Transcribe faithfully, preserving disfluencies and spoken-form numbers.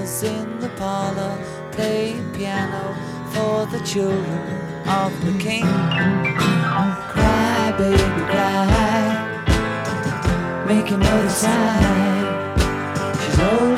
mamas in the parlor playing piano for the children of the king. Cry, baby, cry, make another sign. She's old.